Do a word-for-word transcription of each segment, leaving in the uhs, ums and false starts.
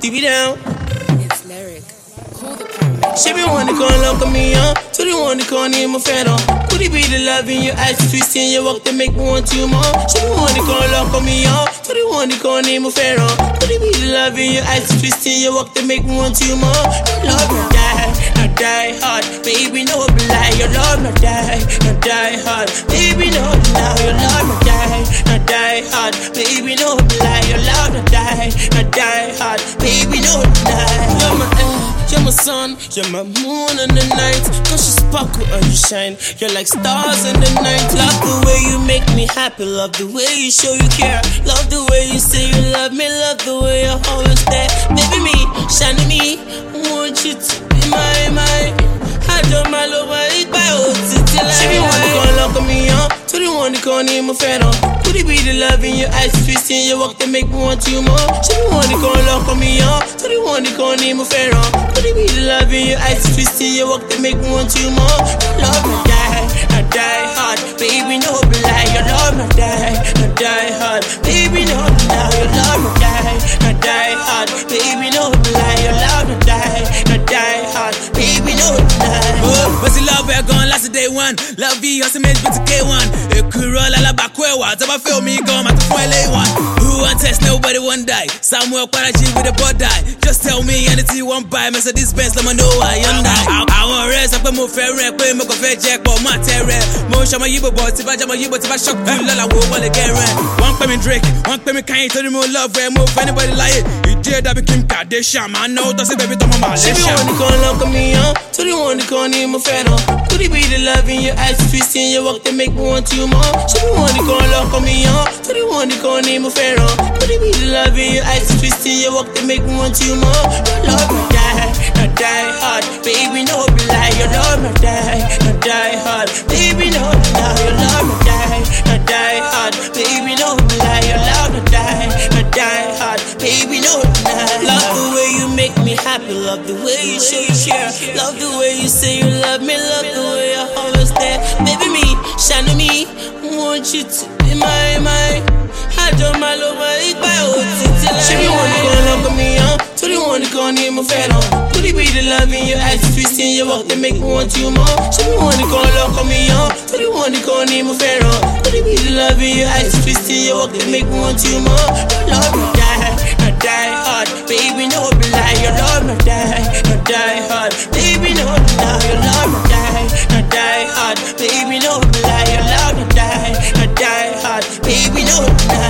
keep it down. It's lyric. Call the paramedic. She be one to call up on me, huh? To the one to call me my friend, huh? Could it be the love in your eyes, twisting your walk that make me want you more? She be one to call up on me, huh? To the one to call me my friend, huh? Could it be the love in your eyes, twisting your walk that make me want you more? Your love not die, not die hard, baby, no lie. Your love not die, not die hard, baby, no lie. Your love not die, not die hard, baby, no lie. Your love not die, not die hard, baby, no lie. You're my air, you're my sun, you're my moon in the night. Cause you sparkle and you shine, you're like stars in the night. Love the way you make me happy, love the way you show you care. Love the way you say you love me, love the way you're always there. Baby me, shining me, I want you to be my, my. I don't my love, I eat by old city life. She be one to call up on me, huh? To the one to call me my friend, huh? Could it be the love in your eyes, twisting your walk that make me want you more? She be one to call up on me, huh? To the one to call me my friend, huh? Could it be the love in your eyes, twisting your walk that make me want you more? Your love not die, not die hard, baby, no lie. Your love not die, not die hard, baby, no lie. Your love not die, not die hard, baby, no lie. Your love not die, not die hard, baby, no lie. Oh, but the love we're gone last day one. Love you, your image with the K one. A cool roll, a la bakwewa. Taba feel me gone, at the foil A one. Who want test, nobody won't die. Somewhere Parachi with a board die. Just tell me anything you want buy. Mercedes Benz, let me know I am die. I want rest, I put more fair rent, put more fair jack, but my terror. Mo shama yibo boy, tiba jama yibo, tiba shock, you lala wo wale get rent. One pay me Drake, one pay me Kanye, tell me more love, where move anybody like it. You did that became Kardashian, I know, that's it, baby, to my Malaysia. She be one to call up on me, huh? To the one to call me my friend, huh? Could it be the love in your eyes, twisting your walk that make me want you more? She be one to call up on me, huh? To the one to call me my friend, huh? Could it be the love in your eyes, twisting your walk that make me want you more? Your love not die, not die hard, baby, no lie. Your love not die, not die hard, baby, no lie. Your love not die, not die hard, baby, no lie. Your love not die, not die hard, baby, no lie. Love the way you make me happy, love the way you show you care. Love the way you say you love me, love the way you're always there. Baby me, shine on me, I want you to be my, my. I don't my love, I eat by old city life. She be one to call up on me, huh? To the one to call me my friend, huh? Could it be the love in your eyes, twisting your walk that make me want you more? She be one to call up on me, huh? To the one to call me my friend, huh? Could it be the love in your eyes, twisting your walk that make me want you more? Your love not die, not die hard, baby, no lie. Your love not die, not die hard, baby, no lie. Your love not die, not die hard, baby, no lie. Your love not die, not die hard, baby, no lie.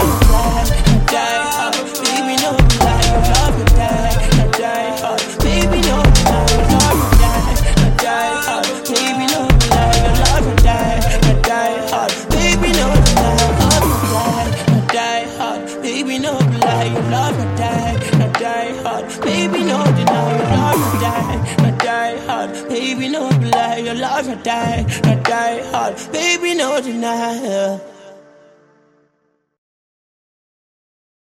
Baby, no lie, your love not die, not die hard. Baby, no deny, your love not die, not die hard. Baby, no lie, your love not die, not die hard. Baby, no deny.